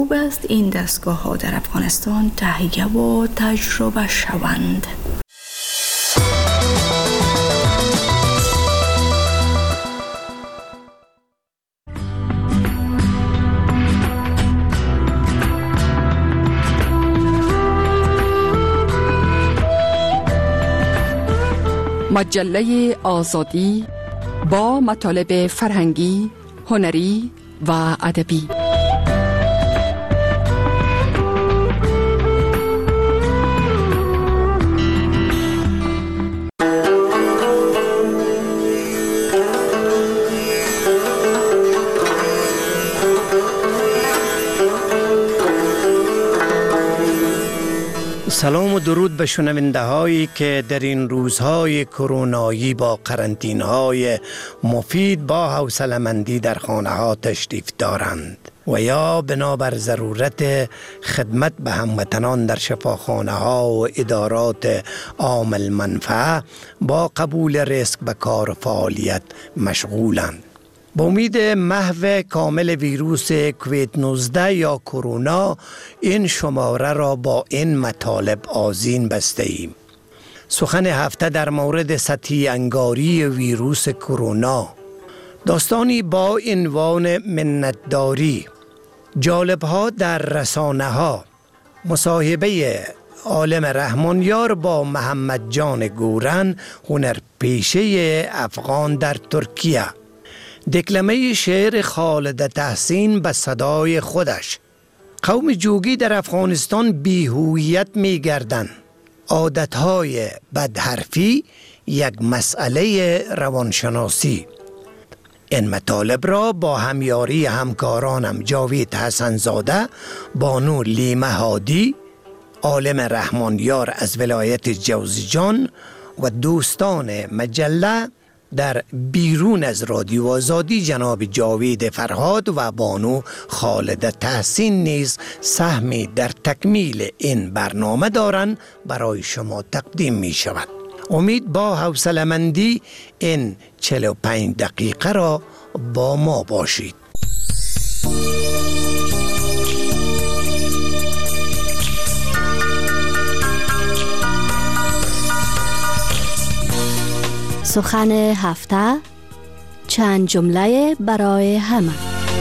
خوب است این دستگاه ها در افغانستان تهیه و تجربه شوند. مجله آزادی با مطالب فرهنگی، هنری و ادبی. سلام و درود به شنونده هایی که در این روزهای کرونایی با قرنطینه های مفید با حوصله‌مندی در خانه ها تشریف دارند و یا بنابر ضرورت خدمت به هموطنان در شفاخانه ها و ادارات عام المنفعه با قبول ریسک به کار و فعالیت مشغولند. با امید محو کامل ویروس کووید 19 یا کرونا این شماره را با این مطالب آذین بسته ایم. سخن هفته در مورد سطحی انگاری ویروس کرونا، داستانی با عنوان منتداری، جالب‌ها در رسانه ها، مصاحبه عالم رحمانیار با محمد جان گورن، هنرپیشه افغان در ترکیه، دکلمه شعر خالد تحسین به صدای خودش. قوم جوگی در افغانستان بی‌هویت می‌گردند. عادتهای بدحرفی یک مسئله روانشناسی. این مطالب را با همیاری همکارانم جاوید حسنزاده، بانو لیمه هادی، عالم رحمانیار از ولایت جوزجان و دوستان مجله در بیرون از رادیو آزادی جناب جاوید فرهاد و بانو خالد تحسین نیز سهمی در تکمیل این برنامه دارند برای شما تقدیم می شود. امید با حوصله‌مندی این 45 دقیقه را با ما باشید. سخن هفته، چند جمله برای همه.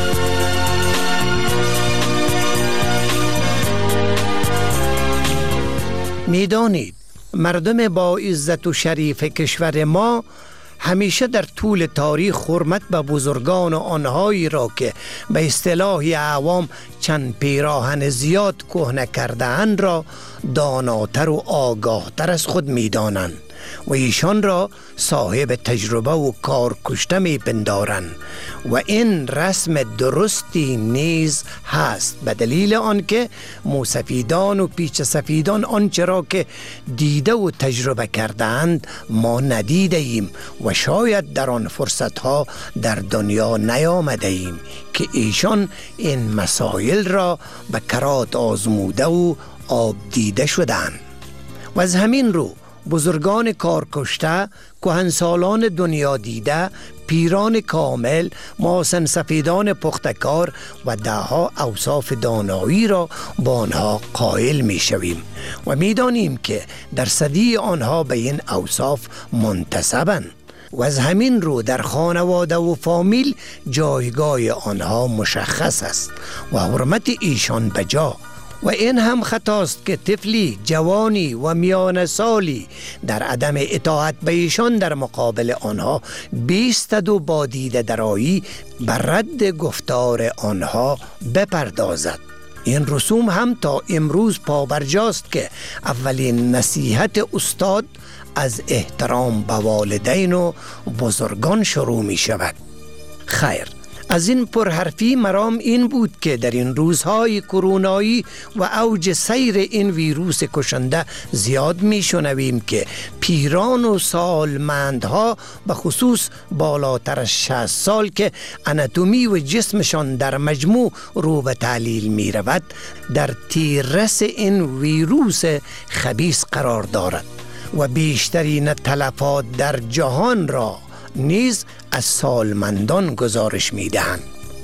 میدانید مردم با عزت و شریف کشور ما همیشه در طول تاریخ حرمت به بزرگان و آنهایی را که به اصطلاح عوام چند پیراهن زیاد کهنه کرده‌اند را داناتر و آگاهتر از خود می‌دانند و ایشان را صاحب تجربه و کار کشته می پندارند و این رسم درستی نیز هست، به دلیل آنکه موسفیدان و پیچ سفیدان آنچه را که دیده و تجربه کردند ما ندیده ایم و شاید در آن فرصتها در دنیا نیامده ایم که ایشان این مسائل را به کرات آزموده و آب دیده شدند. و از همین رو بزرگان کارکشته، کهنسالان دنیا دیده، پیران کامل، محسن سفیدان پختکار و دهها اوصاف دانایی را با آنها قائل می شویم و می دانیم که درصدی آنها به این اوصاف منتسبند و از همین رو در خانواده و فامیل جایگاه آنها مشخص است و حرمت ایشان بجا. و این هم خطاست که طفلی، جوانی و میان سالی در عدم اطاعت به ایشان در مقابل آنها بیستد و با دیده درایی بر رد گفتار آنها بپردازد. این رسوم هم تا امروز پابرجاست که اولین نصیحت استاد از احترام به والدین و بزرگان شروع می شود. خیر، از این پرحرفی مرام این بود که در این روزهای کرونایی و اوج سیر این ویروس کشنده زیاد می شنویم که پیران و سالمندها به خصوص بالاتر از 60 سال که اناتومی و جسمشان در مجموع رو به تعلیل می رود در تیررس این ویروس خبیث قرار دارد و بیشترین تلفات در جهان را نیز از سالمندان گزارش می دهند.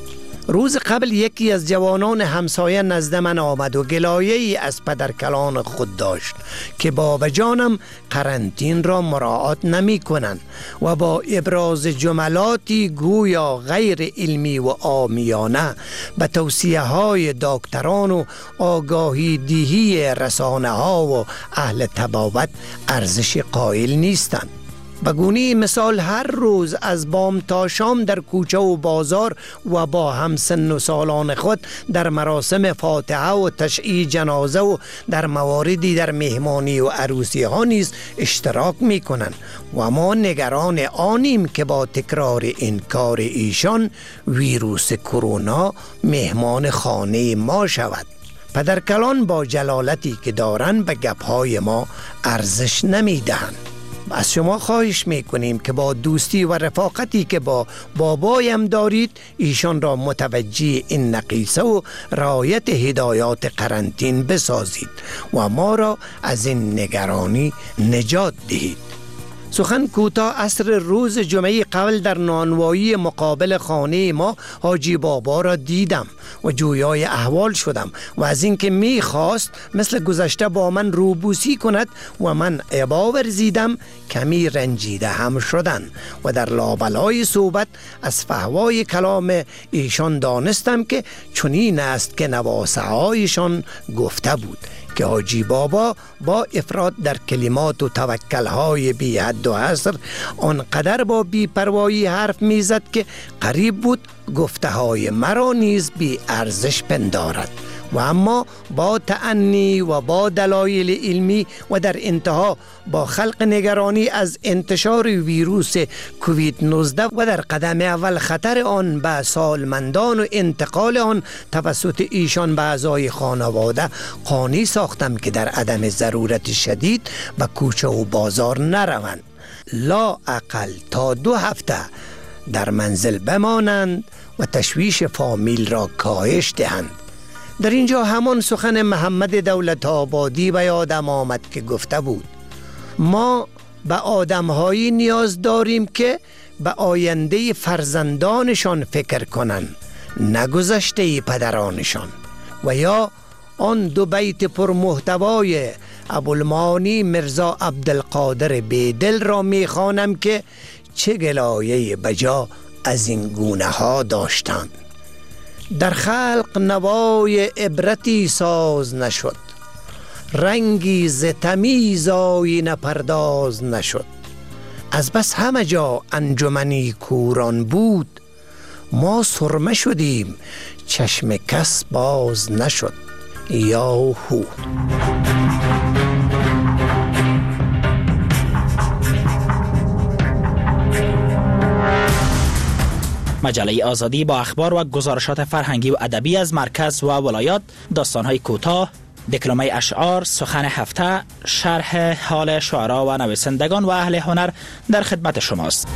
روز قبل یکی از جوانان همسایه نزد من آمد و گلایه‌ای از پدرکلان خود داشت که بابا جانم قرنطین را مراعات نمی کنند و با ابراز جملاتی گویا غیر علمی و عامیانه به توصیه های دکتران و آگاهی دهی رسانه ها و اهل طبابت ارزش قائل نیستند. بگونه مثال هر روز از بام تا شام در کوچه و بازار و با همسن و سالان خود در مراسم فاتحه و تشییع جنازه و در مواردی در مهمانی و عروسی ها نیز اشتراک می کنند و ما نگران آنیم که با تکرار این کار ایشان ویروس کرونا مهمان خانه ما شود. پدرکلان با جلالتی که دارند به گپهای ما ارزش نمی دهند. از شما خواهش میکنیم که با دوستی و رفاقتی که با بابایم دارید ایشان را متوجه این نقیصه و رعایت هدایات قرنطین بسازید و ما را از این نگرانی نجات دهید. سخن کوتاه عصر روز جمعه قبل در نانوایی مقابل خانه ما حاجی بابا را دیدم و جویای احوال شدم و از اینکه میخواست مثل گذشته با من روبوسی کند و من ابا ورزیدم کمی رنجیده هم شدن و در لابلای صحبت از فحوای کلام ایشان دانستم که چنین است که نواسه هایشان گفته بود که حاجی بابا با افراد در کلمات و توکلهای بی حد و حصر آنقدر با بی پروایی حرف میزد که قریب بود گفته های مرا نیز بی ارزش پندارد و اما با تأنی و با دلایل علمی و در انتها با خلق نگرانی از انتشار ویروس کووید 19 و در قدم اول خطر آن به سالمندان و انتقال آن توسط ایشان به اعضای خانواده قانع ساختم که در عدم ضرورت شدید به کوچه و بازار نروند، لا اقل تا 2 هفته در منزل بمانند و تشویش فامیل را کاهش دهند. در اینجا همان سخن محمد دولت آبادی به یادم آمد که گفته بود ما به آدمهایی نیاز داریم که به آینده فرزندانشان فکر کنند، نه گذشته پدرانشان. و یا آن 2 بیت پرمحتوای ابوالمعانی مرزا عبدالقادر بیدل را میخوانم که چه گلایه بجا از این گونه ها داشتند. در خلق نوای عبرتی ساز نشد، رنگی ز تمیز آیینه پرداز نشد. از بس همه جا انجمنی کوران بود، ما سرمه شدیم چشم کس باز نشد. یاهو. مجله آزادی با اخبار و گزارشات فرهنگی و ادبی از مرکز و ولایات، داستان‌های کوتاه، دکلمه اشعار، سخن هفته، شرح حال شعرا و نویسندگان و اهل هنر در خدمت شماست.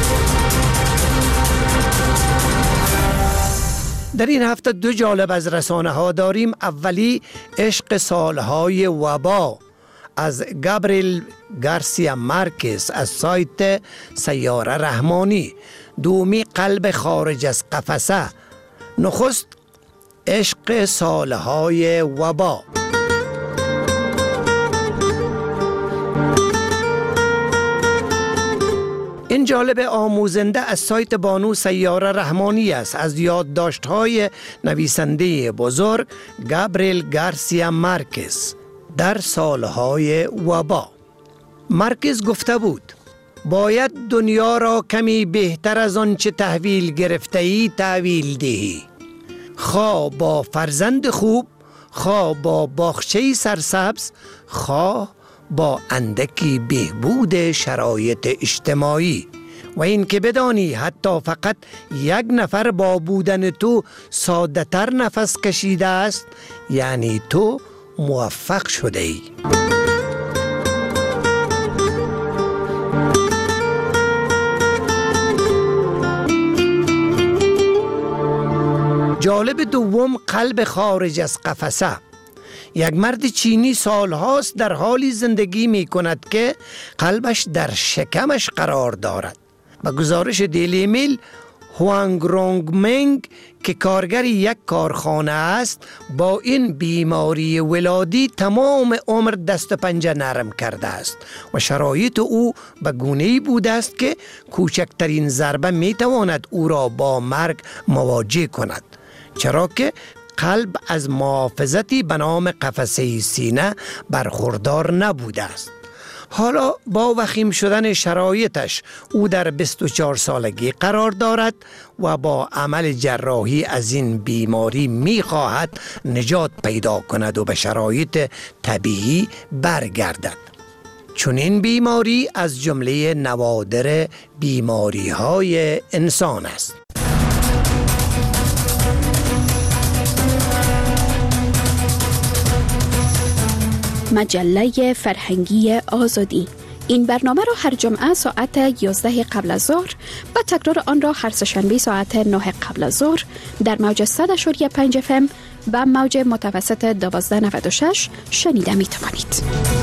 در این هفته 2 جالب از رسانه ها داریم. اولی عشق سالهای وبا از گابریل گارسیا مارکز از سایت سیاره رحمانی. دومی قلب خارج از قفسه. نخست عشق سالهای وبا. این جالب آموزنده از سایت بانو سیاره رحمانی است از یادداشت‌های نویسنده بزرگ گابریل گارسیا مارکز در سالهای وبا. مارکز گفته بود باید دنیا را کمی بهتر از آن چه تحویل گرفته‌ای تحویل دهی، خواه با فرزند خوب، خواه با باغچه سرسبز، خواه با اندکی بهبود شرایط اجتماعی. و این که بدانی حتی فقط 1 نفر با بودن تو ساده تر نفس کشیده است، یعنی تو موفق شده ای. جالب دوم قلب خارج از قفسه. یک مرد چینی سالهاست در حالی زندگی می کند که قلبش در شکمش قرار دارد. با گزارش دیلی میل هوانگ رونگ منگ که کارگر یک کارخانه است با این بیماری ولادی تمام عمر دست و پنجه نرم کرده است و شرایط او به گونه‌ای بوده است که کوچکترین ضربه می تواند او را با مرگ مواجه کند، چرا که قلب از محافظتی به نام قفسه سینه برخوردار نبوده است. حالا با وخیم شدن شرایطش او در 24 سالگی قرار دارد و با عمل جراحی از این بیماری می خواهد نجات پیدا کند و به شرایط طبیعی برگردد. چون این بیماری از جمله نوادر بیماری های انسان است. مجله فرهنگی آزادی. این برنامه را هر جمعه ساعت 11 قبل از ظهر و تکرار آن را هر سه‌شنبه ساعت 9 قبل از ظهر در موج 100.5 FM و موج متوسط 1296 شنیده می توانید.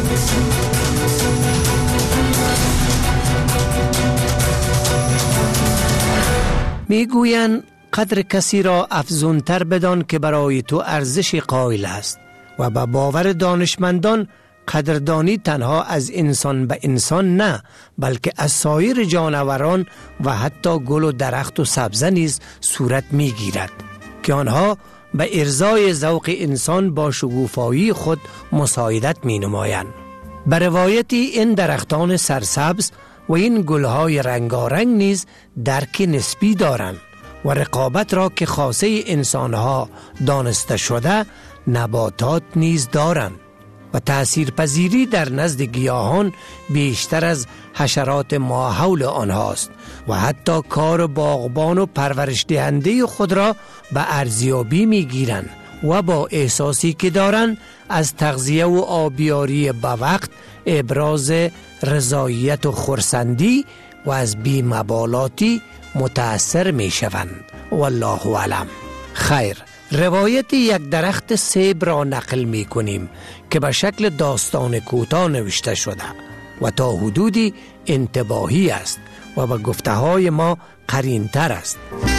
میگویند قدر کسی را افزونتر بدان که برای تو ارزش قائل است و به باور دانشمندان قدردانی تنها از انسان به انسان نه، بلکه از سایر جانوران و حتی گل و درخت و سبزه نیز صورت میگیرد که آنها به ارضای ذوق انسان با شگوفایی خود مساعدت می نمایند. به روایتی این درختان سرسبز و این گلهای رنگارنگ نیز درک نسبی دارند و رقابت را که خاصه انسانها دانسته شده نباتات نیز دارند و تأثیرپذیری در نزد گیاهان بیشتر از حشرات ماحول آنهاست و حتی کار باغبان و پرورش دهنده خود را به ارزیابی می گیرند و با احساسی که دارند از تغذیه و آبیاری به وقت ابراز رضایت و خرسندی و از بی‌مبالاتی متأثر می شوند. والله اعلم. خیر، روایت یک درخت سیب را نقل می کنیم که به شکل داستان کوتاه نوشته شده و تا حدودی انتباهی است و به گفته های ما قرین‌تر است.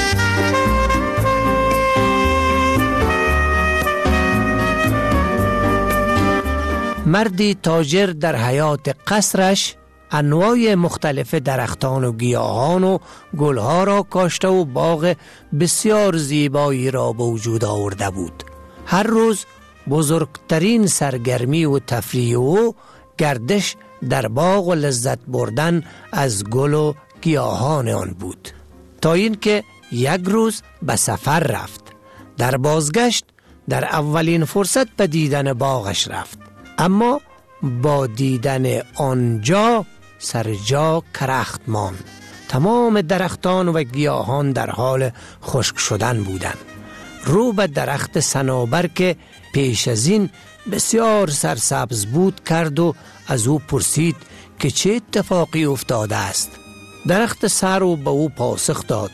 مردی تاجر در حیات قصرش انواع مختلف درختان و گیاهان و گلها را کاشته و باغ بسیار زیبایی را به وجود آورده بود. هر روز بزرگترین سرگرمی و تفریح و گردش در باغ و لذت بردن از گل و گیاهان آن بود، تا اینکه یک روز به سفر رفت. در بازگشت در اولین فرصت به دیدن باغش رفت، اما با دیدن آنجا سر جا کرخت ماند. تمام درختان و گیاهان در حال خشک شدن بودند. رو به درخت صنوبر که پیش از این بسیار سرسبز بود کرد و از او پرسید که چه اتفاقی افتاده است. درخت سرو به او پاسخ داد: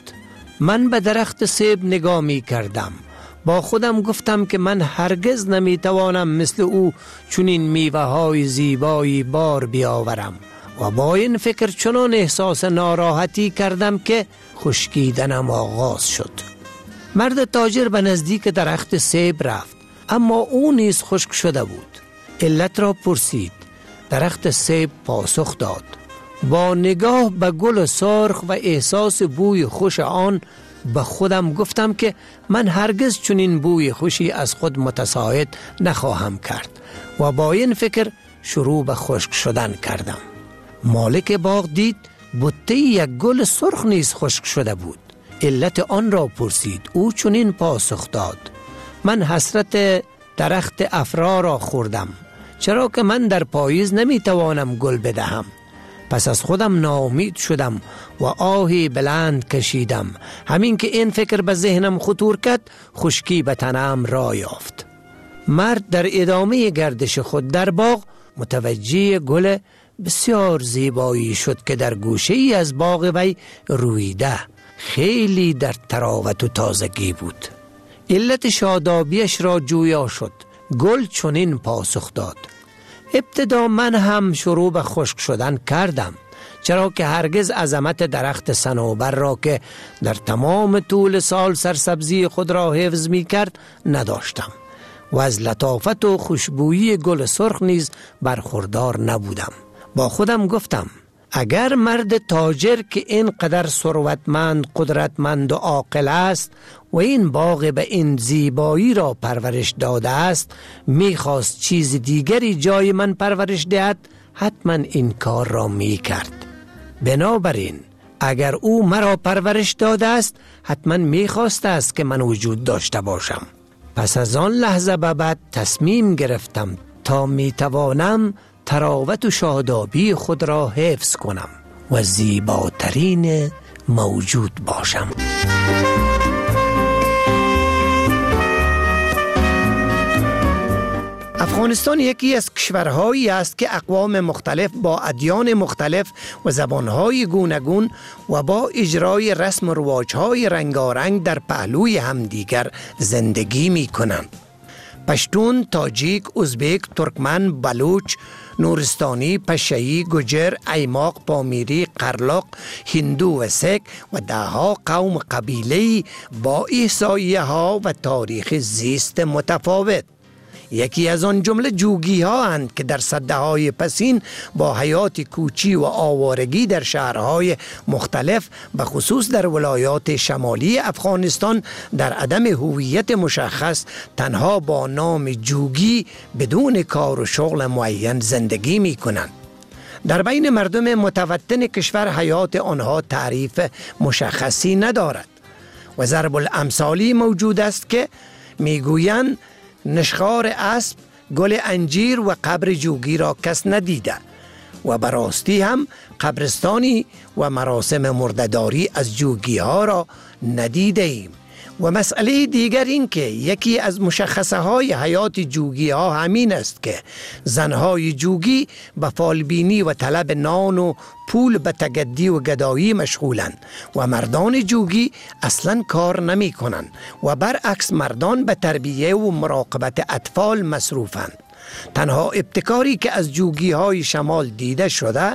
من به درخت سیب نگاه می کردم، با خودم گفتم که من هرگز نمی توانم مثل او چنین میوه های زیبایی بار بیاورم و با این فکر چنان احساس ناراحتی کردم که خشکیدنم آغاز شد. مرد تاجر به نزدیک درخت سیب رفت، اما او نیز خشک شده بود. علت را پرسید. درخت سیب پاسخ داد: با نگاه به گل سرخ و احساس بوی خوش آن به خودم گفتم که من هرگز چنین بوی خوشی از خود متساعد نخواهم کرد و با این فکر شروع به خشک شدن کردم. مالک باغ دید بوته یک گل سرخ نیز خشک شده بود. علت آن را پرسید. او چنین پاسخ داد: من حسرت درخت افرا را خوردم، چرا که من در پاییز نمیتوانم گل بدهم. پس از خودم ناامید شدم و آهی بلند کشیدم. همین که این فکر به ذهنم خطور کرد، خشکی به تنم را یافت. مرد در ادامه گردش خود در باغ متوجه گل بسیار زیبایی شد که در گوشه ای از باغ وی رویده، خیلی در تراوت و تازگی بود. علت شادابیش را جویا شد. گل چنین پاسخ داد: ابتدا من هم شروع به خشک شدن کردم، چرا که هرگز عظمت درخت صنوبر را که در تمام طول سال سرسبزی خود را حفظ می کرد نداشتم و از لطافت و خوشبویی گل سرخ نیز برخوردار نبودم. با خودم گفتم اگر مرد تاجر که اینقدر ثروتمند، قدرتمند و عاقل است و این باغ به این زیبایی را پرورش داده است میخواست چیز دیگری جای من پرورش دهد، حتما این کار را میکرد. بنابراین اگر او مرا پرورش داده است حتما میخواسته است که من وجود داشته باشم. پس از آن لحظه به بعد تصمیم گرفتم تا میتوانم تراوت و شادابی خود را حفظ کنم و زیباترین موجود باشم. افغانستان یکی از کشورهایی است که اقوام مختلف با ادیان مختلف و زبانهای گوناگون و با اجرای رسم و رواجهای رنگارنگ در پهلوی همدیگر زندگی می کنند. پشتون، تاجیک، ازبک، ترکمن، بلوچ، نورستانی، پشه‌ای، گوجر، ایماق، پامیری، قرلاق، هندو و سک و دهها قوم قبیله‌ای با احصایه ها و تاریخ زیست متفاوت. یکی از آن جمله جوگی ها اند که در سده های پسین با حیات کوچی و آوارگی در شهرهای مختلف به خصوص در ولایات شمالی افغانستان در عدم هویت مشخص تنها با نام جوگی بدون کار و شغل معین زندگی می کنند. در بین مردم متوطن کشور حیات آنها تعریف مشخصی ندارد و ضرب الامثالی موجود است که میگویند نشخوار اسب، گل انجیر و قبر جوگی را کس ندیده و براستی هم قبرستانی و مراسم مرده‌داری از جوگی ها را ندیده ایم. و مسئله دیگر این که یکی از مشخصه های حیات جوگی ها همین است که زنهای جوگی به فالبینی و طلب نان و پول به تگدی و گدایی مشغولند و مردان جوگی اصلا کار نمی کنند و برعکس مردان به تربیه و مراقبت اطفال مصروفند. تنها ابتکاری که از جوگی های شمال دیده شده،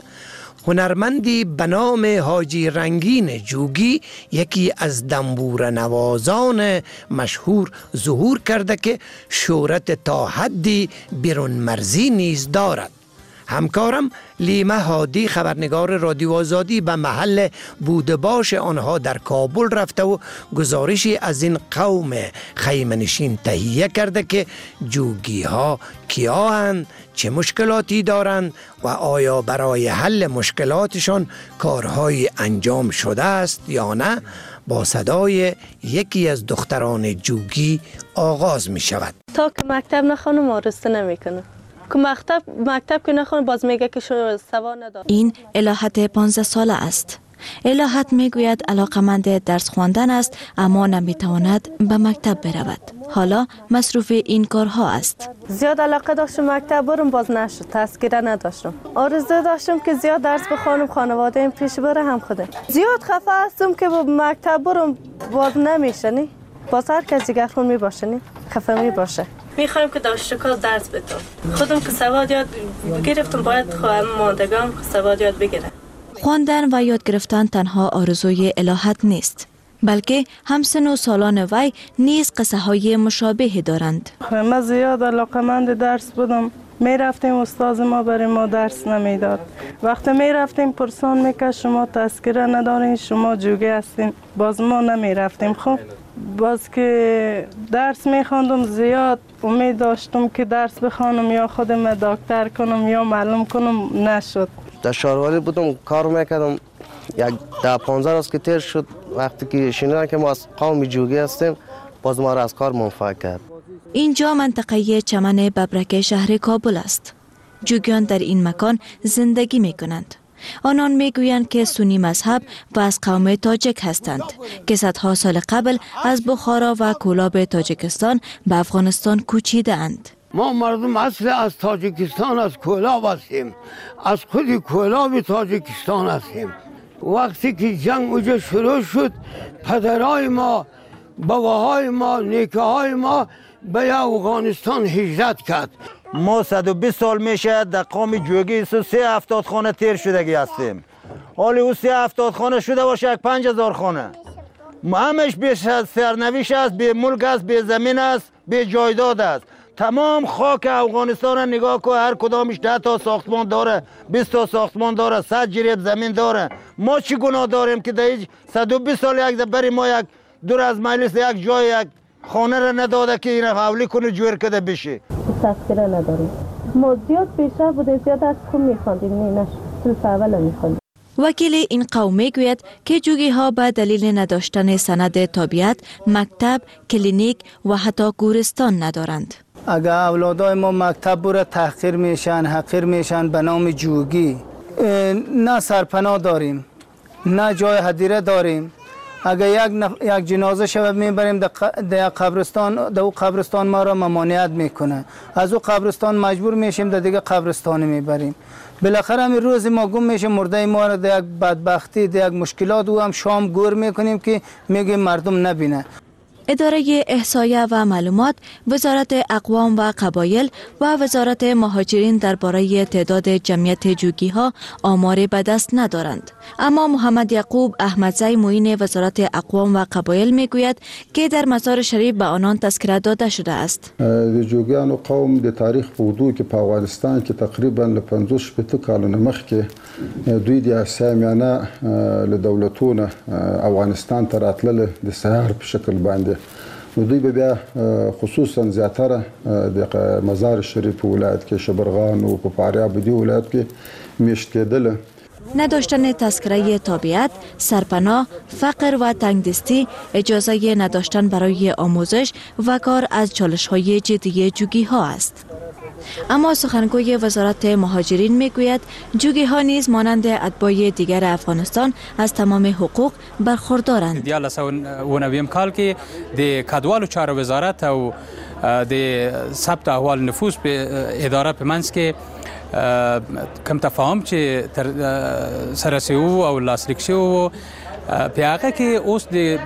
هنرمندی به نام حاجی رنگین جوگی یکی از دنبور نوازان مشهور ظهور کرده که شهرت تا حدی بیرون مرزی نیز دارد. همکارم لیمه هادی خبرنگار رادیو آزادی به محل بودباش آنها در کابل رفته و گزارشی از این قوم خیمه‌نشین تهیه کرده که جوگی ها کیا هستند، چه مشکلاتی دارند و آیا برای حل مشکلاتشان کارهای انجام شده است یا نه. با صدای یکی از دختران جوگی آغاز می شود. تا که مکتب نخوانم آرسته نمی کنم. که مکتب که نخوانم باز میگه که سوا ندارم. این الهت 15 ساله است. الهت میگوید علاقمند درس خواندن است اما نمیتواند به مکتب برود. حالا مصروف این کارها است. زیاد علاقه داشتم مکتب برم باز نشد، تذکره نداشتم. آرزو داشتم که زیاد درس بخوانم، خانواده این پیش بره هم خوده. زیاد خفه هستم که با مکتب برم باز نمیشه نی. باز هر کسی گرفون میباشه نی، خفه میباشه. میخوایم که داشته کار درس بتون. خودم که سواد یاد گرفتم باید خواهم ماندگان سواد یاد بگیرم. خواندن و یاد گرفتن تنها آرزوی الهت نیست، بلکه همسن و سالان وی نیز قصه های مشابه دارند. من زیاد علاقمند درس بودم. می رفتیم استاد ما برای ما درس نمیداد. وقتی می رفتیم پرسان میکرد شما تذکره ندارین، شما جوگی هستین، باز ما نمی رفتیم. خب باز که درس می خواندم زیاد امید داشتم که درس بخوانم یا خودم دکتر کنم یا معلم کنم، نشد. در شهروالی بودم کار میکردم، یک 10-15 روز که تیر شد وقتی که شنیدن که ما از قوم جوگی هستیم باز ما را از کار منفعل کرد. اینجا منطقه چمن ببرک شهر کابل است. جوگیان در این مکان زندگی می کنند. آنان می گویند که سنی مذهب و از قوم تاجک هستند که صدها سال قبل از بخارا و کولاب تاجکستان به افغانستان کوچیده اند. ما مردم اصل از تاجیکستان از کولاب هستیم، از خود کولاب تاجیکستان هستیم. وقتی که جنگ اونجا شروع شد پدرای ما، باباهای ما، نیکه‌های ما به افغانستان هجرت کرد. ما 120 سال میشه در قوم جوگی 370 خانه تیر شدگی هستیم. حالی او 70 خانه شده باشه، یک 5000 خانه همش به سرنوشت است، به ملک است، به زمین است، به جایداد است. تمام خاک افغانستان را نگاه کو، هر کدامش 10 تا ساختمان داره، 20 تا ساختمان داره، 100 جریب زمین داره. ما چی گناه داریم که در 120 سال یک بری ما یک دور از مجلس یک جای یک خانه را نداده که این حوالی کنه جور کده بشه. تذکره نداریم. ما زیاد پیشرفت بودیم، زیاد از خود میخواندیم، نه صرف اول میخواندیم. وکیل این قوم میگوید که جوگی ها به دلیل نداشتن سند تابعیت مکتب، کلینیک و حتی گورستان ندارند. اگر اولادای ما مکتب برای تحقیر میشن، حقیر میشن به نام جوگی، نه سرپناه داریم، نه جای هدیره داریم. اگر یک جنازه شود میبریم در قبرستان، در او قبرستان ما را ممانعت میکنه، از او قبرستان مجبور میشیم در دیگه قبرستانی میبریم. بالاخره همین روز ما گم میشه، مرده ما را در یک بدبختی، در یک مشکلات او هم شام گور میکنیم که میگیم مردم نبینه. اداره احصایه و معلومات، وزارت اقوام و قبایل و وزارت مهاجرین درباره تعداد جمعیت جوگی ها آمار به دست ندارند. اما محمد یعقوب احمدزی معین وزارت اقوام و قبایل میگوید که در مزار شریف به آنان تذکره داده شده است. جوگیان و قوم د تاریخ په اوږدو کې په افغانستان کې تقریبا له 50 کالونو مخکې دوی د اسامیانه له دولتونو افغانستان ته راتلل د سهار په شکل باندې. دوی به بیا خصوصا زیاتره د مزار شریف په ولایت کې شبرغان او په فاریاب دی ولایت کې میشت کېدل. نداشتن تذکره تابعیت، سرپناه، فقر و تنگدستی، اجازه نداشتن برای آموزش و کار از چالش‌های جدی جوگی ها است. اما سخنگوی وزارت مهاجرین میگوید جوگی ها نیز مانند اتباع دیگر افغانستان از تمام حقوق برخوردارند. د 1990 کال کې د کډوالو چارو وزارت او د ثبت احوال نفوس په اداره په منځ کې کم تفاهم چې سره سیو او لاسلیک شو په هغه کې اوس د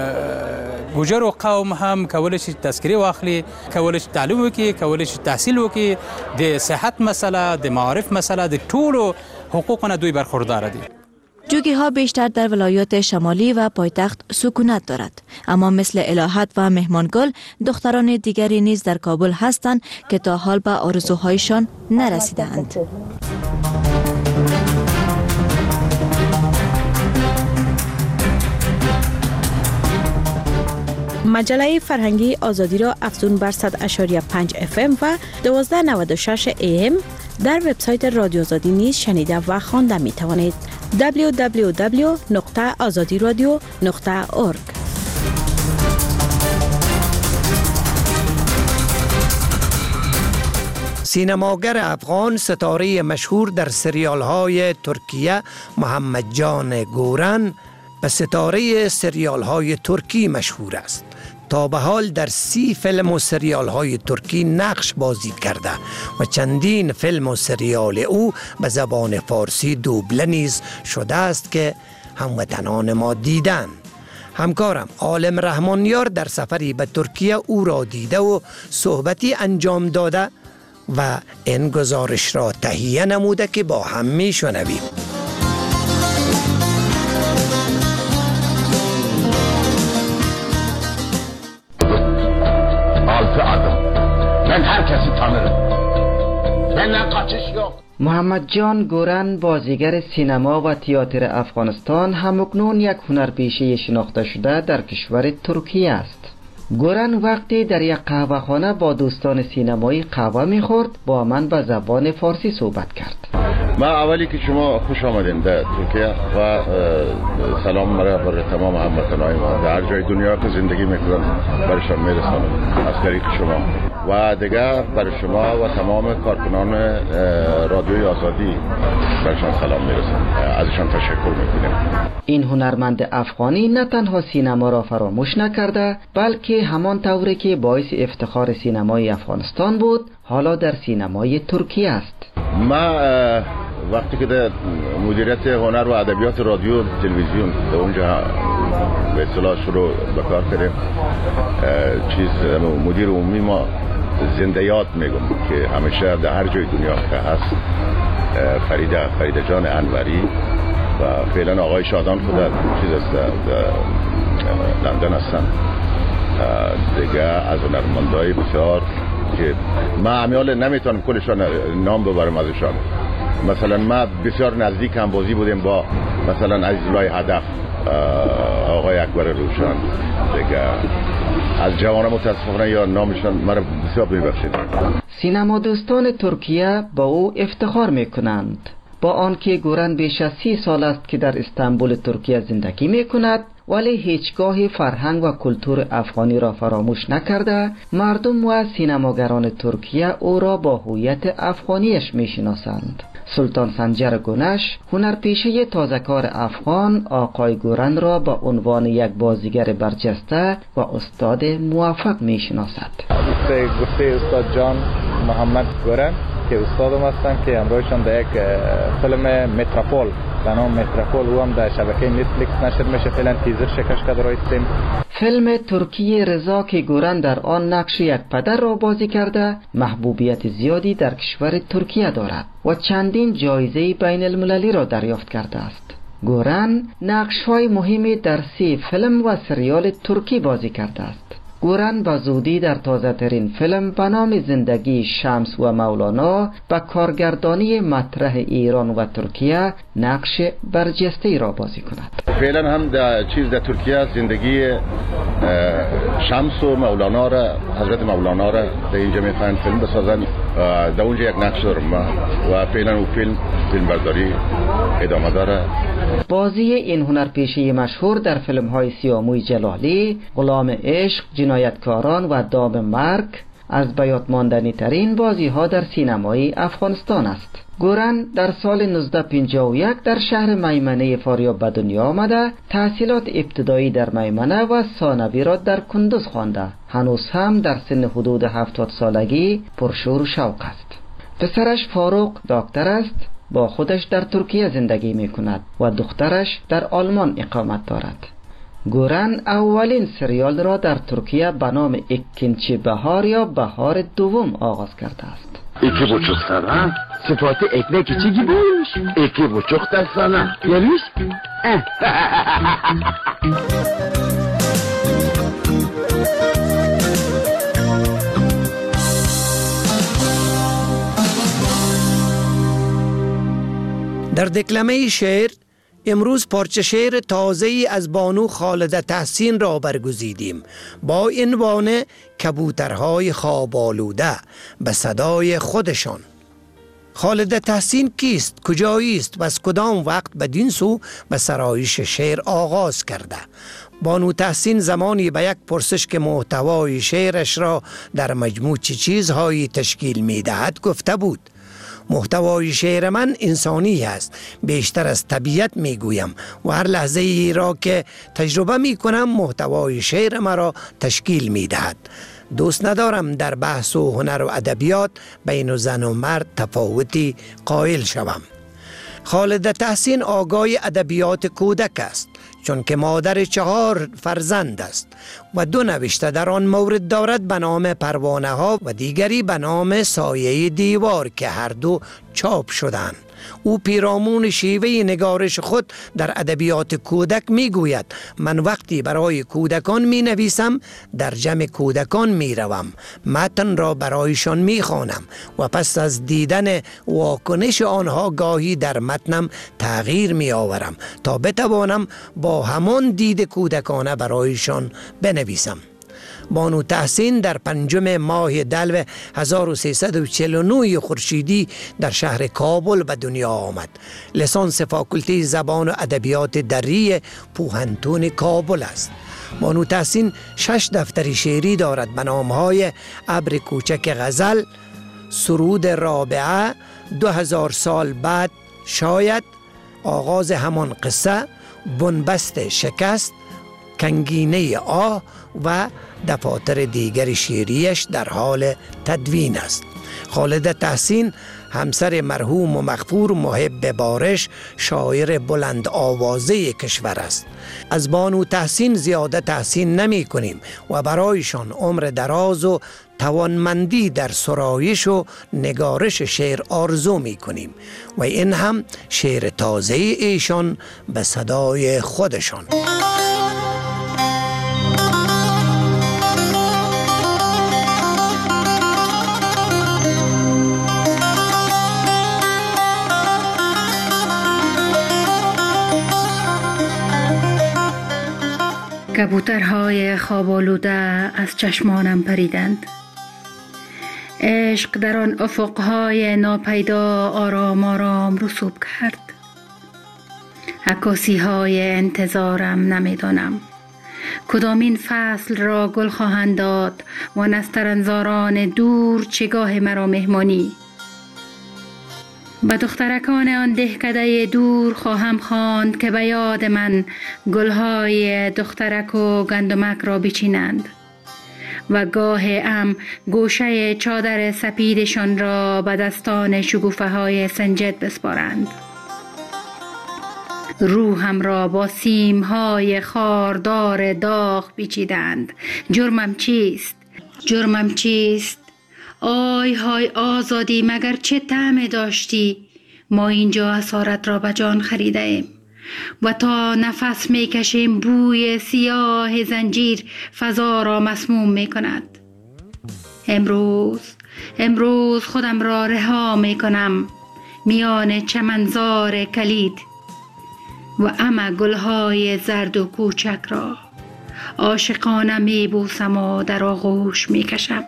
ګوجرو قوم هم کولای شي تذکره واخلي، کولای شي تعلیم وکړي، کولای شي تحصیل وکړي، د صحت مسله، د معارف مسله، د ټولو حقوقونه دوی برخوردار دي. جوگی ها بیشتر در ولایات شمالی و پایتخت سکونت دارد، اما مثل الهت و مهمانگل دختران دیگری نیز در کابل هستند که تا حال به آرزوهایشان نرسیدند. مجله فرهنگی آزادی را افزون بر 100.5 FM و 1296 AM در وبسایت رادیو آزادی نیز شنیده و خوانده می توانید. www.azadiradio.org. سینماگر افغان، ستاره مشهور در سریال های ترکیه محمد جان گورن به ستاره سریال های ترکی مشهور است. تا به حال در 30 فیلم و سریال های ترکی نقش بازی کرده و چندین فیلم و سریال او به زبان فارسی دوبله نیز شده است که هموطنان ما دیدند. همکارم عالم رحمانیار در سفری به ترکیه او را دیده و صحبتی انجام داده و این گزارش را تهیه نموده که با هم میشنویم. محمد جان گورن، بازیگر سینما و تئاتر افغانستان، همکنون یک هنرپیشه شناخته شده در کشور ترکیه است. گورن وقتی در یک قهوه‌خانه با دوستان سینمایی قهوه می‌خورد با من به زبان فارسی صحبت کرد. ما اولی که شما خوش آمدین در ترکیه و سلام مرا برای تمام هموطنان ما در هر جای دنیا که زندگی میکنن برایشان میرسانم از طریق شما و دیگه برای شما و تمام کارکنان رادیوی آزادی برایشان سلام میرسانم، ازشان تشکر میکنیم. این هنرمند افغانی نه تنها سینما را فراموش نکرده بلکه همان طوری که باعث افتخار سینمای افغانستان بود حالا در سینمای ترکیه است. ما وقتی که در مدیریت هنر و ادبیات رادیو تلویزیون در اونجا به اصطلاح شروع به کار کردیم، مدیر عمومی ما زنده یاد میگم که همیشه در هر جای دنیا که هست فریده جان انوری و فعلا آقای شادان خود چیز است لندن هستن. دیگه از هنرمندای بسیار که ما امیال نمیتونم کلشان نام ببرم ازشان. مثلا ما بسیار نزدیک هم بازی بودیم با مثلا عزیزالله هدف، آقای اکبر روشن. دیگه از جوانان متاسفانه یا نامشان مرا بسیار میبخشید. سینما دوستان ترکیه با او افتخار میکنند. با آنکه گورن بیش از 30 سال است که در استانبول ترکیه زندگی میکند، ولی هیچگاه فرهنگ و کلتور افغانی را فراموش نکرده. مردم و سینماگران ترکیه او را با هویت افغانیش میشناسند. سلطان سنجر گونش، هنرپیشه تازه‌کار افغان، آقای گورن را با عنوان یک بازیگر برجسته و استاد موفق میشناسد. گفته استاد جان محمد گورن که استادم هستن که امروزشان در یک فیلم متروپول به نام متروپول او هم در شبکه نتفلیکس نشر میشه. فعلا تیزر شکش کرده رایستیم. فیلم ترکی رضا که گورن در آن نقش یک پدر را بازی کرده محبوبیت زیادی در کشور ترکیه دارد و چندین جایزه بین المللی را دریافت کرده است. گورن نقش‌های مهمی در 3 فیلم و سریال ترکی بازی کرده است. گورن با زودی در تازه ترین فیلم به نام زندگی شمس و مولانا با کارگردانی مطرح ایران و ترکیه نقش برجسته را بازی کند. فعلا هم در ترکیه زندگی شمس و مولانا را، حضرت مولانا را در اینجا میخواهند فیلم بسازن. در اونجا یک نقش دارم و فعلا او فیلم برداری ادامه داره. بازی این هنرپیشه مشهور در فیلم های سیاموی جلالی، غلام عشق، جنایتکاران و دام مرگ از بیاد ماندنی ترین بازی ها در سینمای افغانستان است. گورن در سال 1951 در شهر میمنه فاریاب به دنیا آمده. تحصیلات ابتدایی در میمنه و ثانوی را در کندوز خوانده. هنوز هم در سن حدود 70 سالگی پرشور و شوق است. پسرش فاروق دکتر است، با خودش در ترکیه زندگی می کند و دخترش در آلمان اقامت دارد. گورن اولین سریال را در ترکیه به نام اکنچی بهار یا بهار دوم آغاز کرده است. 2,5 sana. Sıfatı ekmek içi gibiymiş. 2,5 da sana. Yemiş? در دکلمه شعر امروز پارچه شعر تازه‌ای از بانو خالده تحسین را برگزیدیم با عنوان کبوترهای خواب آلوده به صدای خودشان. خالده تحسین کیست؟ کجایی است و از کدام وقت بدین سو به سرایش شعر آغاز کرده؟ بانو تحسین زمانی به یک پرسش که محتوای شعرش را در مجموع چه چیزهایی تشکیل می‌دهد گفته بود: محتوای شعر من انسانی است، بیشتر از طبیعت میگویم و هر لحظه ای را که تجربه میکنم محتوای شعر مرا تشکیل میدهد. دوست ندارم در بحث و هنر و ادبیات بین زن و مرد تفاوتی قائل شوم. خالده تحسین آگاه ادبیات کودک است، چون که مادر 4 فرزند است و 2 نوشته در آن مورد دارد به نام پروانه ها و دیگری به نام سایه دیوار که هر دو چاپ شدند. او پیرامون شیوه نگارش خود در ادبیات کودک می گوید: من وقتی برای کودکان می نویسم در جمع کودکان می روم، متن را برایشان می خوانم و پس از دیدن واکنش آنها گاهی در متنم تغییر می آورم تا بتوانم با همان دید کودکانه برایشان بنویسم. بانو تحسین در 5 ماه دلو 1349 خورشیدی در شهر کابل به دنیا آمد. لیسانس فاکولته زبان و ادبیات دری پوهنتون کابل است. بانو تحسین 6 دفتر شعری دارد به نامهای ابر کوچک غزل، سرود رابعه، 2000 سال بعد شاید، آغاز همان قصه، بنبست شکست، کنگینه آه و دفاتر دیگر شعریش در حال تدوین است. خالده تحسین همسر مرحوم و مغفور محب بارش شاعر بلند آوازه کشور است. از بانو تحسین زیاده تحسین نمی کنیم و برایشان عمر دراز و توانمندی در سرایش و نگارش شعر آرزو می کنیم و این هم شعر تازه ایشان به صدای خودشان. کبوترهای خواب آلوده از چشمانم پریدند. عشق در آن افقهای ناپیدا آرام آرام رسوب کرد. عکاسی های انتظارم نمیدانم کدامین فصل را گل خواهند داد و نسترنزاران دور چگاه مرا مهمانی. به دخترکان آن دهکده دور خواهم خواند که به یاد من گلهای دخترک و گندمک را بچینند و گاه گوشه چادر سپیدشان را به دستان شکوفه های سنجد بسپارند. روحم را با سیم های خاردار داغ پیچیدند. جرمم چیست؟ جرمم چیست؟ آی های آزادی مگر چه طعم داشتی؟ ما اینجا اسارت را به جان خریده ایم و تا نفس می کشیم بوی سیاه زنجیر فضا را مسموم می کند. امروز خودم را رها می کنم میان چمنزار کلید و گلهای زرد و کوچک را عاشقانه می بوسم و در آغوش می کشم.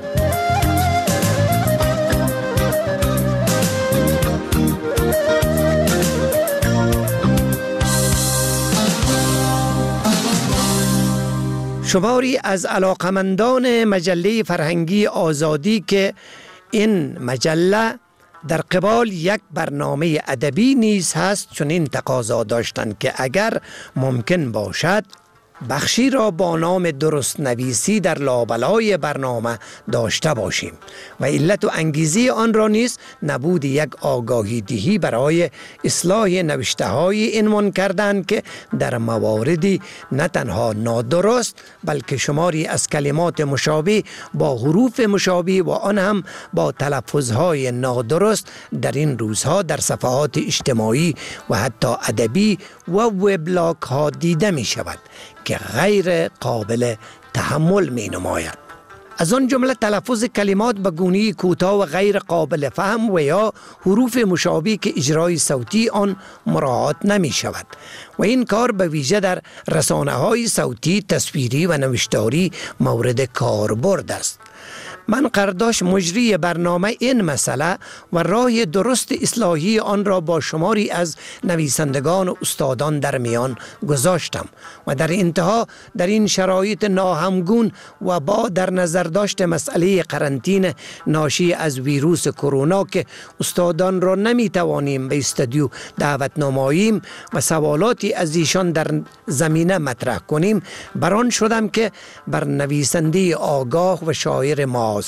شماری از علاقمندان مجله فرهنگی آزادی که این مجله در قبال یک برنامه ادبی نیز هست چنین تقاضا داشتند که اگر ممکن باشد بخشی را با نام درست نویسی در لابلای برنامه داشته باشیم و علت و انگیزه آن را نیز نبود یک آگاهی دهی برای اصلاح نوشته های این کردند که در مواردی نه تنها نادرست بلکه شماری از کلمات مشابه با حروف مشابه و آن هم با تلفظهای نادرست در این روزها در صفحات اجتماعی و حتی ادبی و وبلاگ ها دیده می شود که غیر قابل تحمل می نماید. از آن جمله تلفظ کلمات به گونه‌ای کوتاه و غیر قابل فهم و یا حروف مشابه که اجرای صوتی آن مراعات نمی شود و این کار به ویژه در رسانه‌های صوتی، تصویری و نوشتاری مورد کاربرد است. من قرداش مجری برنامه این مسئله و راه درست اصلاحی آن را با شماری از نویسندگان و استادان در میان گذاشتم و در انتها در این شرایط ناهمگون و با در نظر داشت مسئله قرنطینه ناشی از ویروس کرونا که استادان را نمیتوانیم به استودیو دعوت نماییم و سوالاتی از ایشان در زمینه مطرح کنیم، بران شدم که بر نویسنده آگاه و شاعر معاصر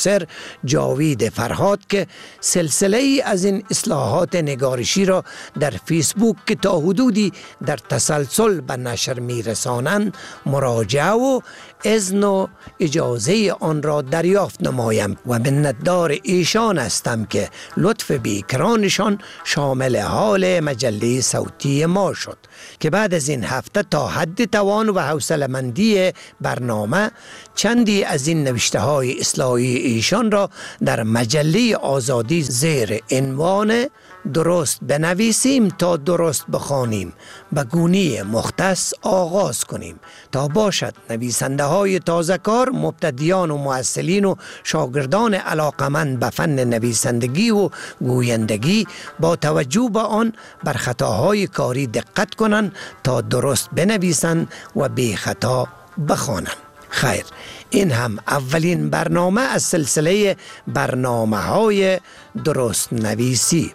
جاوید فرهاد که سلسله ای از این اصلاحات نگارشی را در فیسبوک که تا حدودی در تسلسل به نشر می رسانند مراجعه و اذن و اجازه آن را دریافت نمایم و منتدار ایشان هستم که لطف بیکرانشان شامل حال مجله صوتی ما شد که بعد از این هفته تا حد توان و حوصله‌مندی برنامه چندی از این نوشته های اصلاحی ایشان را در مجله آزادی زیر عنوان درست بنویسیم تا درست بخوانیم به گونه مختص آغاز کنیم تا باشد نویسنده های تازه کار، مبتدیان و مؤثلین و شاگردان علاقمند به فن نویسندگی و گویندگی با توجه به آن بر خطاهای کاری دقت کنند تا درست بنویسند و بی خطا بخوانند. خیر، این هم اولین برنامه از سلسله برنامه‌های درست نویسی.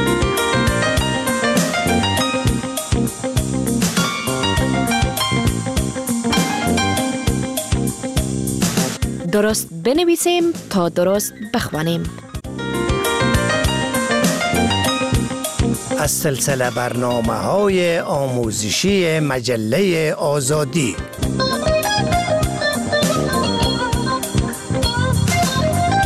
درست بنویسیم تا درست بخوانیم. از سلسله برنامه‌های آموزشی مجله آزادی.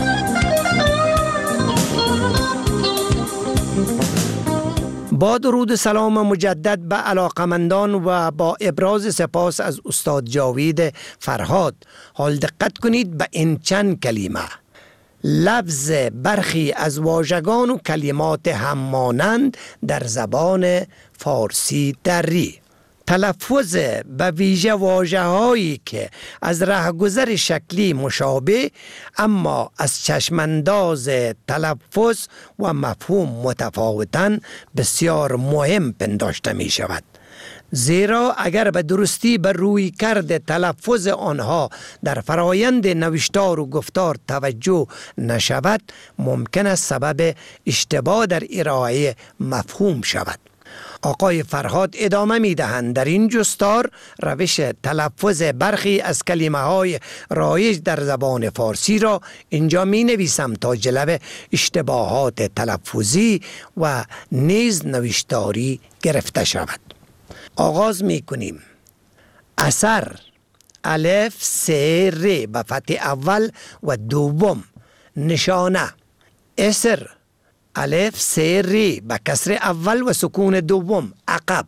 با درود سلام مجدد به علاقمندان و با ابراز سپاس از استاد جاوید فرهاد، حال دقت کنید به این چند کلمه. لفظ برخی از واژگان و کلمات همانند در زبان فارسی دری. تلفظ به ویژه واژه‌هایی که از رهگذر شکلی مشابه اما از چشمانداز تلفظ و مفهوم متفاوتاً بسیار مهم پنداشته می شود. زیرا اگر به درستی به روی کرده تلفظ آنها در فرایند نوشتار و گفتار توجه نشود، ممکن است سبب اشتباه در ارائه مفهوم شود. آقای فرهاد ادامه می دهند در این جستار روش تلفظ برخی از کلمه های رایج در زبان فارسی را اینجا می نویسم تا جلوه اشتباهات تلفظی و نیز نوشتاری گرفته شود. آغاز می کنیم. اثر، الف سه ر به فتح اول و دوم. نشانه، اثر، الف سه ر به کسر اول و سکون دوم. عقب.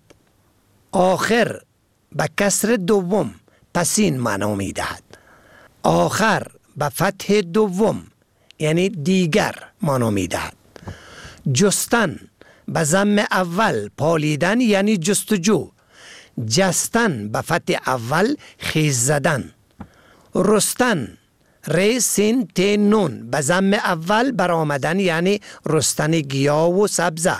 آخر به کسر دوم پسین معنا می دهد. آخر به فتح دوم یعنی دیگر معنا می دهد. جستن به ضم اول پالیدن یعنی جستجو. جستن به فتح اول خیز زدن. رستن ر سین ت نون به ضم اول برآمدن یعنی رستن گیاه و سبزه.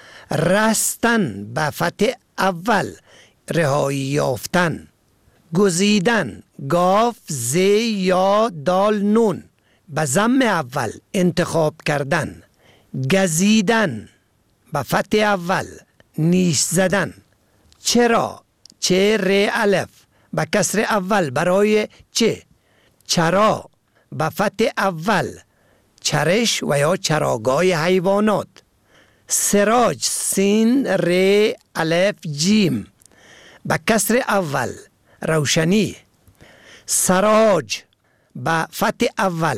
رستن به فتح اول رهایی یافتن. گزیدن گاف ز یا دال نون به ضم اول انتخاب کردن. گزیدن به فتح اول نیش زدن. چرا چه ر الف به کسر اول برای چه. چرا به فتح اول چرش و یا چراگاه حیوانات. سراج سین ر الف جیم به کسر اول روشنی. سراج به فتح اول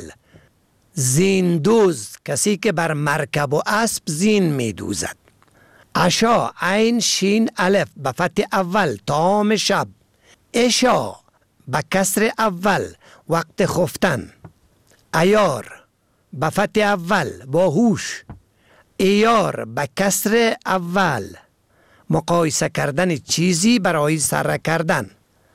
زیندوز کسی که بر مرکب و اسب زین می دوزد. عشا عین شین الف به فتح اول طعام شب. عشا به کسر اول وقت خفتن. عیار به فتح اول باهوش. عیار به کسر اول مقایسه کردن چیزی برای سره کردن.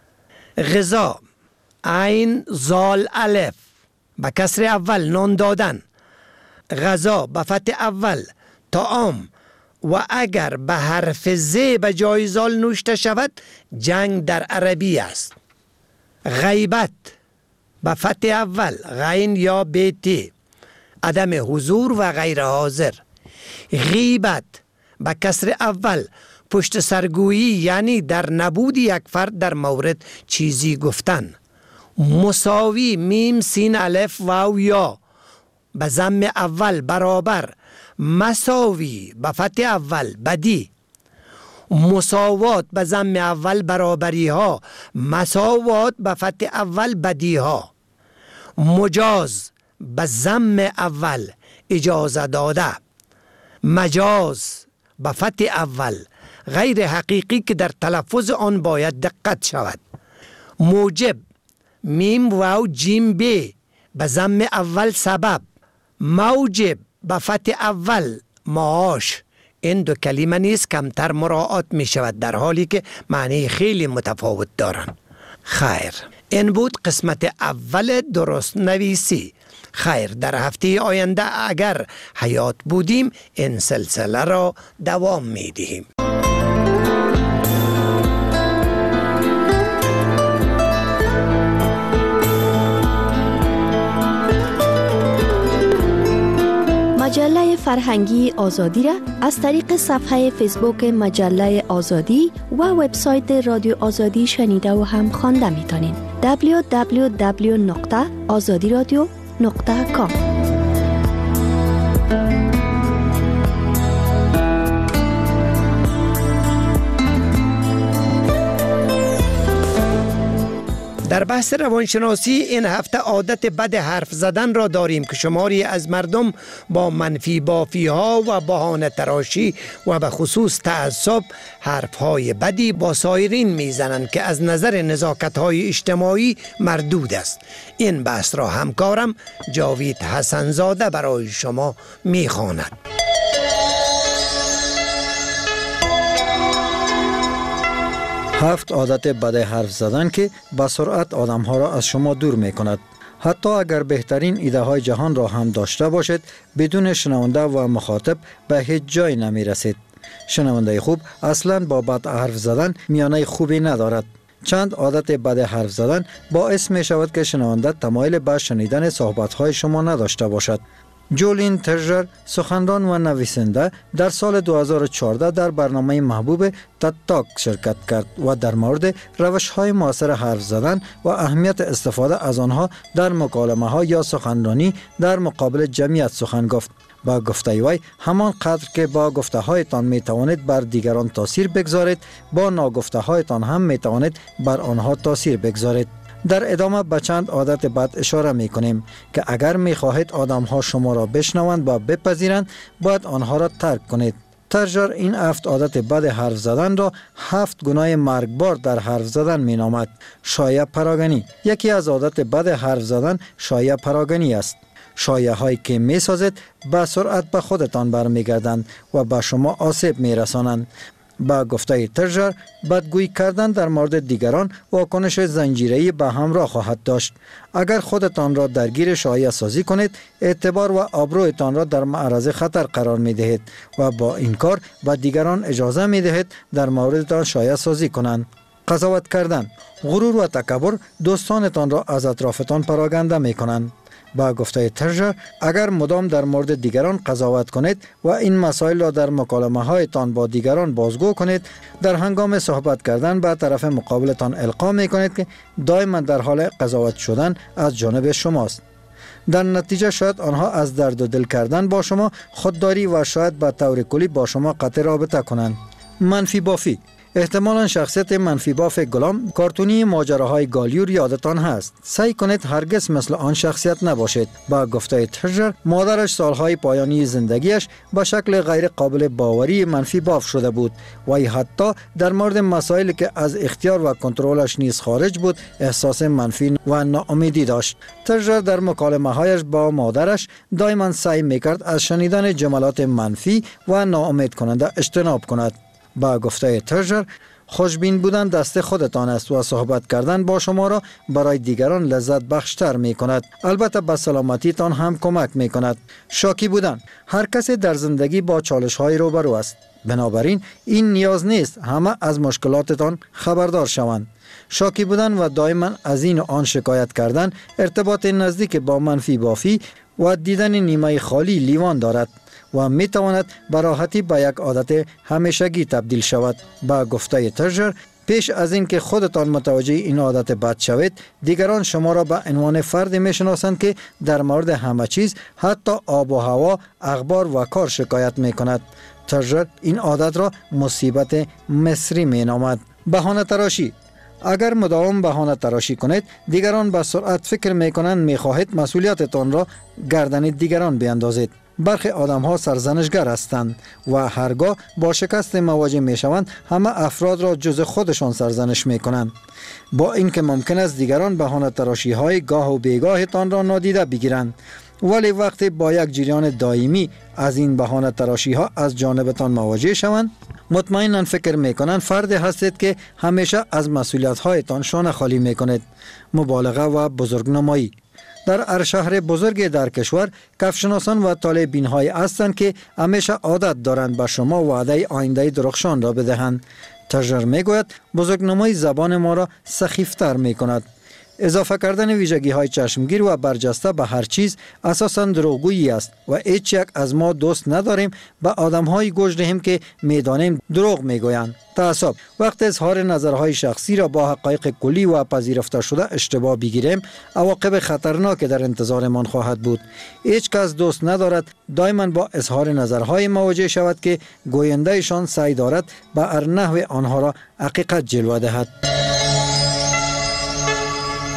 غذا عین زال الف به کسر اول نان دادن. غذا به فتح اول طعام و اگر به حرف ز به جای زال نوشته شود جنگ در عربی است. غیبت به فتح اول غین یا بیتی عدم حضور و غیر حاضر. غیبت به کسر اول پشت سرگویی یعنی در نبود یک فرد در مورد چیزی گفتن. مساوی میم سین الف واو یا به ضم اول برابر. مساوی به فتح اول بدی. مساوات به ضم اول برابری ها. مساوات به فتح اول بدی ها. مجاز به ضم اول اجازه داده. مجاز به فتح اول غیر حقیقی که در تلفظ آن باید دقت شود. موجب میم واو جیم ب به ضم اول سبب. موجب به فتح اول معاش. این دو کلمه نیست کمتر مراعات می شود در حالی که معنی خیلی متفاوت دارند. خیر، این بود قسمت اول درست نویسی. خیر، در هفته آینده اگر حیات بودیم این سلسله را دوام می دهیم. مجله فرهنگی آزادی را از طریق صفحه فیسبوک مجله آزادی و وبسایت رادیو آزادی شنیده و هم خوانده میتونین. www.azadiradio.com در بحث روانشناسی این هفته عادت بد حرف زدن را داریم که شماری از مردم با منفی بافی ها و بهانه تراشی و به خصوص تعصب حرف های بدی با سایرین میزنند که از نظر نزاکت های اجتماعی مردود است. این بحث را همکارم جاوید حسنزاده برای شما میخواند. هفت عادت بد حرف زدن که با سرعت آدمها را از شما دور می کند. حتی اگر بهترین ایده های جهان را هم داشته باشد، بدون شنونده و مخاطب به هیچ جای نمی رسید. شنونده خوب اصلا با بد حرف زدن میانه خوبی ندارد. چند عادت بد حرف زدن باعث می شود که شنونده تمایل به شنیدن صحبت های شما نداشته باشد. جولین ترژر، سخنران و نویسنده، در سال 2014 در برنامه محبوب تد تاک شرکت کرد و در مورد روش‌های موثر حرف زدن و اهمیت استفاده از آنها در مکالمه‌ها یا سخنرانی در مقابل جمعیت سخن گفت. با گفته وی همان قدر که با گفته هایتان می توانید بر دیگران تاثیر بگذارید، با ناگفته هایتان هم می توانید بر آنها تاثیر بگذارید. در ادامه به چند عادت بد اشاره می کنیم که اگر می خواهید آدم ها شما را بشنوند و بپذیرند، باید آنها را ترک کنید. ترژر این 7 عادت بد حرف زدن را 7 گناه مرگبار در حرف زدن می نامد. شایعه پراگنی. یکی از عادت بد حرف زدن شایعه پراگنی است. شایعه هایی که می سازید به سرعت به خودتان برمیگردند و به شما آسیب می رسانند. با گفته ترژر، بدگویی کردن در مورد دیگران واکنش زنجیره‌ای به همراه خواهد داشت. اگر خودتان را درگیر شایعه سازی کنید، اعتبار و آبرویتان را در معرض خطر قرار می دهید و با این کار به دیگران اجازه می دهید در موردتان شایعه سازی کنند. قضاوت کردن. غرور و تکبر دوستانتان را از اطرافتان پراگنده می کنند. با گفته ترژر، اگر مدام در مورد دیگران قضاوت کنید و این مسائل را در مکالمه هایتان با دیگران بازگو کنید، در هنگام صحبت کردن به طرف مقابلتان القا می کنید که دائما در حال قضاوت شدن از جانب شماست. در نتیجه شاید آنها از درد و دل کردن با شما خودداری و شاید به طور کلی با شما قطع رابطه کنند. منفی بافی. احتمالاً شخصیت منفی باف گلام کارتونی ماجراهای گالیور یادتان هست. سعی کنید هرگز مثل آن شخصیت نباشید. با گفته ترژر، مادرش سالهای پایانی زندگیش به شکل غیر قابل باوری منفی باف شده بود و حتی در مورد مسائلی که از اختیار و کنترلش نیز خارج بود احساس منفی و ناامیدی داشت. ترژر در مکالمه هایش با مادرش دائما سعی میکرد از شنیدن جملات منفی و ناامید کننده اجتناب کند. با گفته ترژر، خوشبین بودن دست خودتان است و صحبت کردن با شما را برای دیگران لذت بخشتر می کند. البته به سلامتیتان هم کمک می کند. شاکی بودن. هر کسی در زندگی با چالش های روبرو است. بنابراین این نیاز نیست همه از مشکلاتتان خبردار شوند. شاکی بودن و دائما از این و آن شکایت کردن ارتباط نزدیک با منفی بافی و دیدن نیمه خالی لیوان دارد و می تواند به راحتی به یک عادت همیشگی تبدیل شود. با گفته ترژر، پیش از اینکه خودتان متوجه این عادت بد شوید، دیگران شما را به عنوان فرد می شناسند که در مورد همه چیز، حتی آب و هوا، اخبار و کار شکایت می کند. ترژر این عادت را مصیبت مصری می نامد. بهانه تراشی. اگر مداوم بهانه تراشی کنید، دیگران به سرعت فکر می کنند می خواهید مسئولیتتان را گردن دیگران بیندازید. برخی آدم ها سرزنشگر هستند و هرگاه با شکست مواجه می شوند، همه افراد را جز خودشان سرزنش می کنند. با اینکه ممکن است دیگران بهانه تراشی های گاه و بیگاهتان را نادیده بگیرند، ولی وقتی با یک جریان دائمی از این بهانه تراشی ها از جانبتان مواجه شوند، مطمئنا فکر می کنند فردی هستید که همیشه از مسئولیت هایتان شانه خالی می کنید. مبالغه و بزرگنمایی. در هر شهر بزرگ در کشور، کفشناسان و طالبین های هستند که همیشه عادت دارند به شما وعده آینده درخشان را بدهند. ترژر می گوید بزرگنمایی زبان ما را سخیفتر می کند. اضافه کردن ویژگی های چشمگیر و برجسته به هر چیز اساساً دروغگویی است و هیچ یک از ما دوست نداریم به آدم های گوش دهیم که میدانیم دروغ میگویند. تعصب. وقت اظهار نظرهای شخصی را با حقایق کلی و پذیرفته شده اشتباه بگیریم، عواقب خطرناک در انتظارمان خواهد بود. هیچ کس دوست ندارد دائما با اظهار نظرهای مواجه شود که گویندهشان سعی دارد به هر نحو آنها را حقیقت جلوه دهد.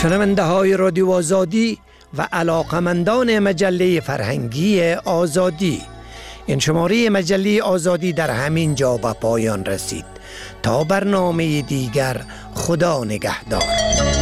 شنونده های رادیو آزادی و علاقمندان مجله فرهنگی آزادی، این شماره مجله آزادی در همین جا به پایان رسید. تا برنامه دیگر، خدا نگهدار.